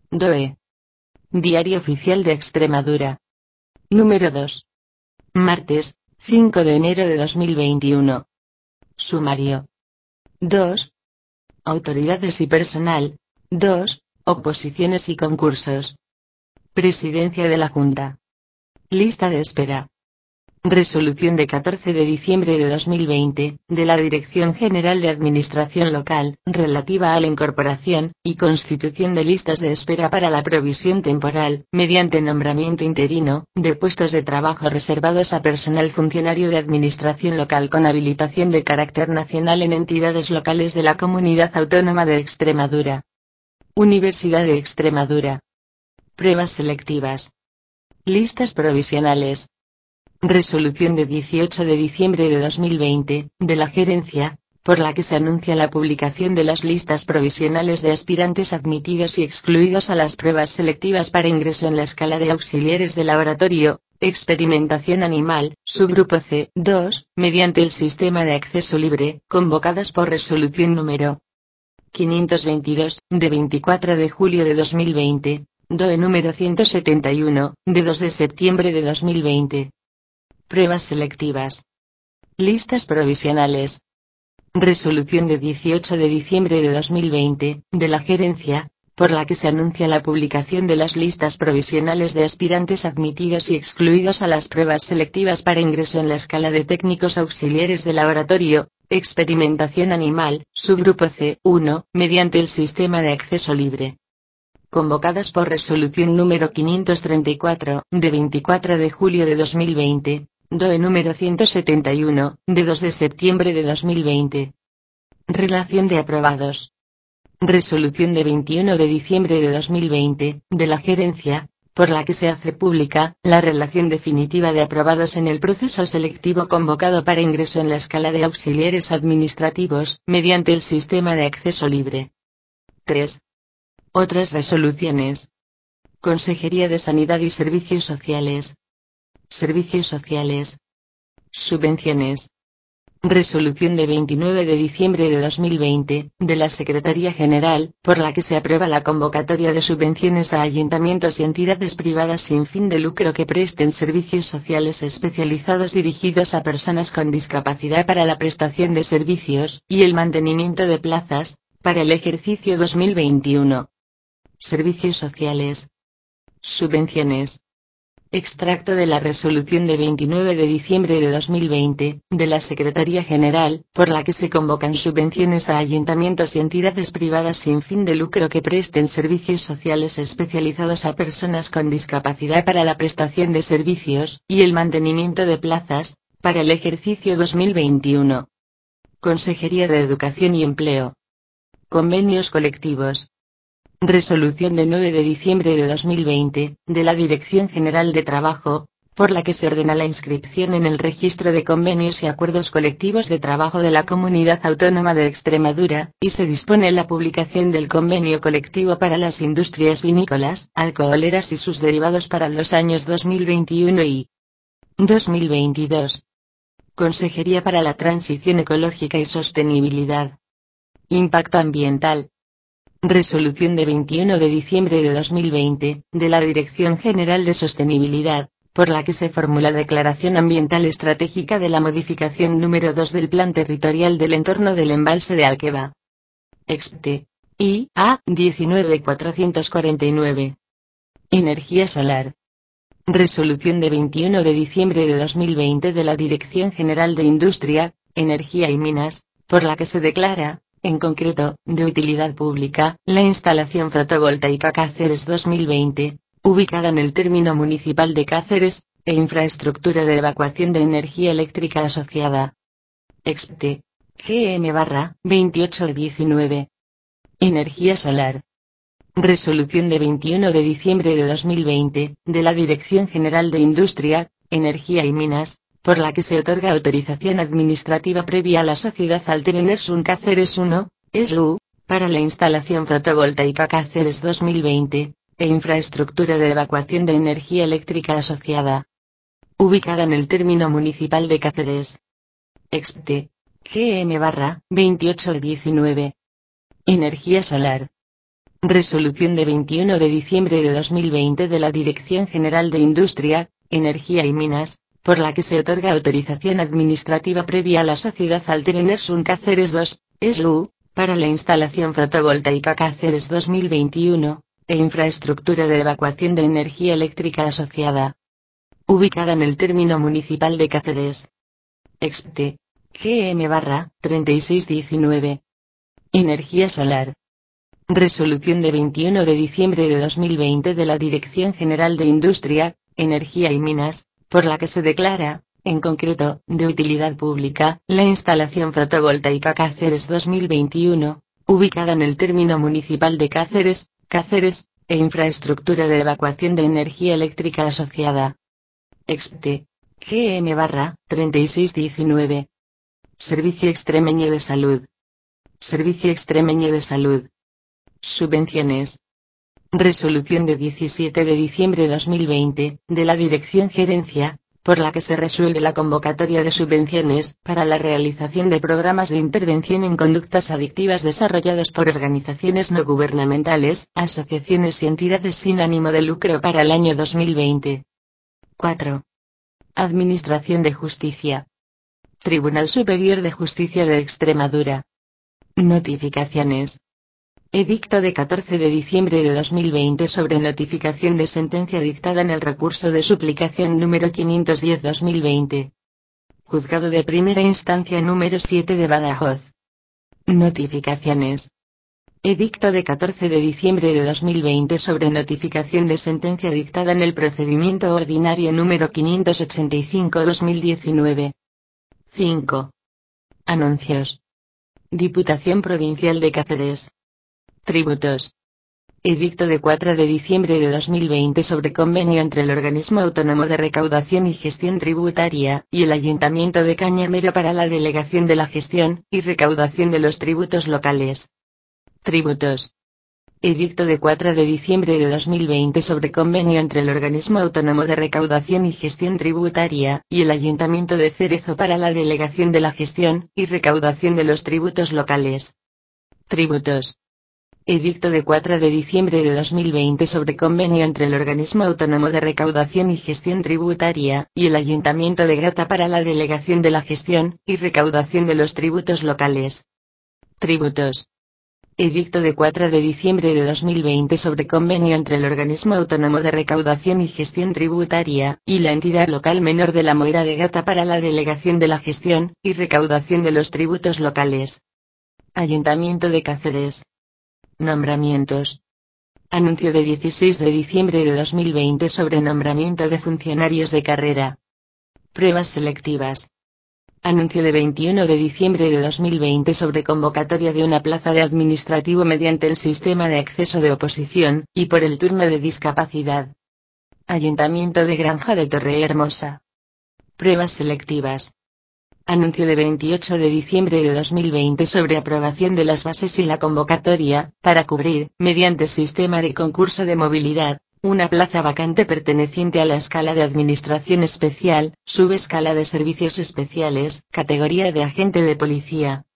DOE. Diario Oficial de Extremadura. Número 2. Martes, 5 de enero de 2021. Sumario. 2. Autoridades y personal. 2. Oposiciones y concursos. Presidencia de la Junta. Lista de espera. Resolución de 14 de diciembre de 2020, de la Dirección General de Administración Local, relativa a la incorporación y constitución de listas de espera para la provisión temporal, mediante nombramiento interino, de puestos de trabajo reservados a personal funcionario de Administración Local con habilitación de carácter nacional en entidades locales de la Comunidad Autónoma de Extremadura. Universidad de Extremadura. Pruebas selectivas. Listas provisionales. Resolución de 18 de diciembre de 2020, de la Gerencia, por la que se anuncia la publicación de las listas provisionales de aspirantes admitidos y excluidos a las pruebas selectivas para ingreso en la escala de auxiliares de laboratorio, experimentación animal, subgrupo C2, mediante el sistema de acceso libre, convocadas por resolución número 522, de 24 de julio de 2020, DOE número 171, de 2 de septiembre de 2020. Pruebas selectivas. Listas provisionales. Resolución de 18 de diciembre de 2020, de la Gerencia, por la que se anuncia la publicación de las listas provisionales de aspirantes admitidos y excluidos a las pruebas selectivas para ingreso en la escala de técnicos auxiliares de laboratorio, experimentación animal, subgrupo C1, mediante el sistema de acceso libre. Convocadas por resolución número 534, de 24 de julio de 2020, DOE número 171, de 2 de septiembre de 2020. Relación de aprobados. Resolución de 21 de diciembre de 2020, de la Gerencia, por la que se hace pública la relación definitiva de aprobados en el proceso selectivo convocado para ingreso en la escala de auxiliares administrativos, mediante el sistema de acceso libre. 3. Otras resoluciones. Consejería de Sanidad y Servicios Sociales. Servicios Sociales. Subvenciones. Resolución de 29 de diciembre de 2020, de la Secretaría General, por la que se aprueba la convocatoria de subvenciones a ayuntamientos y entidades privadas sin fin de lucro que presten servicios sociales especializados dirigidos a personas con discapacidad para la prestación de servicios y el mantenimiento de plazas, para el ejercicio 2021. Servicios sociales. Subvenciones. Extracto de la resolución de 29 de diciembre de 2020, de la Secretaría General, por la que se convocan subvenciones a ayuntamientos y entidades privadas sin fin de lucro que presten servicios sociales especializados a personas con discapacidad para la prestación de servicios y el mantenimiento de plazas, para el ejercicio 2021. Consejería de Educación y Empleo. Convenios colectivos. Resolución de 9 de diciembre de 2020, de la Dirección General de Trabajo, por la que se ordena la inscripción en el Registro de Convenios y Acuerdos Colectivos de Trabajo de la Comunidad Autónoma de Extremadura, y se dispone la publicación del convenio colectivo para las industrias vinícolas, alcoholeras y sus derivados para los años 2021 y 2022. Consejería para la Transición Ecológica y Sostenibilidad. Impacto ambiental. Resolución de 21 de diciembre de 2020, de la Dirección General de Sostenibilidad, por la que se formula Declaración Ambiental Estratégica de la modificación número 2 del Plan Territorial del Entorno del Embalse de Alqueva. Expte. I.A. 19.449. Energía solar. Resolución de 21 de diciembre de 2020 de la Dirección General de Industria, Energía y Minas, por la que se declara, en concreto, de utilidad pública, la instalación fotovoltaica Cáceres 2020, ubicada en el término municipal de Cáceres, e infraestructura de evacuación de energía eléctrica asociada. Expte. GM/28/19. Energía solar. Resolución de 21 de diciembre de 2020, de la Dirección General de Industria, Energía y Minas, por la que se otorga autorización administrativa previa a la sociedad Alterenersun Cáceres 1, SU, para la instalación fotovoltaica Cáceres 2020, e infraestructura de evacuación de energía eléctrica asociada. Ubicada en el término municipal de Cáceres. Expte. GM/28/19. Energía solar. Resolución de 21 de diciembre de 2020 de la Dirección General de Industria, Energía y Minas, por la que se otorga autorización administrativa previa a la sociedad Alter Enersun Cáceres 2, SLU, para la instalación fotovoltaica Cáceres 2021, e infraestructura de evacuación de energía eléctrica asociada. Ubicada en el término municipal de Cáceres. Expte. GM-3619. Energía solar. Resolución de 21 de diciembre de 2020 de la Dirección General de Industria, Energía y Minas, por la que se declara, en concreto, de utilidad pública, la instalación fotovoltaica Cáceres 2021, ubicada en el término municipal de Cáceres, e infraestructura de evacuación de energía eléctrica asociada. Expte. GM-3619. Servicio Extremeño de Salud. Servicio Extremeño de Salud. Subvenciones. Resolución de 17 de diciembre de 2020, de la Dirección Gerencia, por la que se resuelve la convocatoria de subvenciones para la realización de programas de intervención en conductas adictivas desarrollados por organizaciones no gubernamentales, asociaciones y entidades sin ánimo de lucro para el año 2020. 4. Administración de Justicia. Tribunal Superior de Justicia de Extremadura. Notificaciones. Edicto de 14 de diciembre de 2020 sobre notificación de sentencia dictada en el recurso de suplicación número 510-2020. Juzgado de Primera Instancia número 7 de Badajoz. Notificaciones. Edicto de 14 de diciembre de 2020 sobre notificación de sentencia dictada en el procedimiento ordinario número 585-2019. 5. Anuncios. Diputación Provincial de Cáceres. Tributos. Edicto de 4 de diciembre de 2020 sobre convenio entre el Organismo Autónomo de Recaudación y Gestión Tributaria y el Ayuntamiento de Cañamero para la delegación de la gestión y recaudación de los tributos locales. Tributos. Edicto de 4 de diciembre de 2020 sobre convenio entre el Organismo Autónomo de Recaudación y Gestión Tributaria y el Ayuntamiento de Cerezo para la delegación de la gestión y recaudación de los tributos locales. Tributos. Edicto de 4 de diciembre de 2020 sobre convenio entre el Organismo Autónomo de Recaudación y Gestión Tributaria y el Ayuntamiento de Grata para la delegación de la gestión y recaudación de los tributos locales. Tributos. Edicto de 4 de diciembre de 2020 sobre convenio entre el Organismo Autónomo de Recaudación y Gestión Tributaria y la entidad local menor de la Moira de Gata para la delegación de la gestión y recaudación de los tributos locales. Ayuntamiento de Cáceres. Nombramientos. Anuncio de 16 de diciembre de 2020 sobre nombramiento de funcionarios de carrera. Pruebas selectivas. Anuncio de 21 de diciembre de 2020 sobre convocatoria de una plaza de administrativo mediante el sistema de acceso de oposición, y por el turno de discapacidad. Ayuntamiento de Granja de Torrehermosa. Pruebas selectivas. Anuncio de 28 de diciembre de 2020 sobre aprobación de las bases y la convocatoria, para cubrir, mediante sistema de concurso de movilidad, una plaza vacante perteneciente a la escala de Administración Especial, subescala de Servicios Especiales, categoría de agente de policía.